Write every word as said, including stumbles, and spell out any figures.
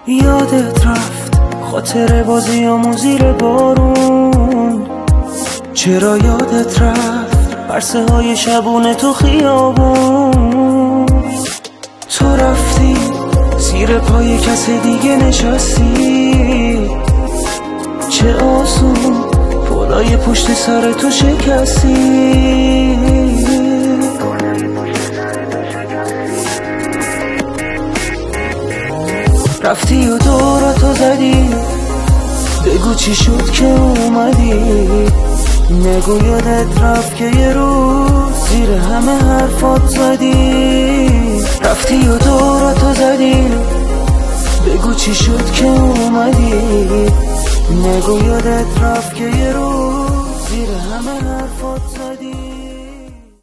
یادت رفت خاطر بازیامون زیر بارون؟ چرا یادت رفت پرسه های شبونه تو خیابون؟ تو رفتی زیر پای کس دیگه نشستی، چه آسون پلای پشت سر تو شکستی. رفتی و دوراتو زدی، بگو چی شد که اومدی. نگو یادت رفت که یه روز زیر همه حرفات زدی. رفتی و دوراتو زدی، بگو چی شد که اومدی. نگو یادت رفت که یه روز زیر همه حرفات زدی.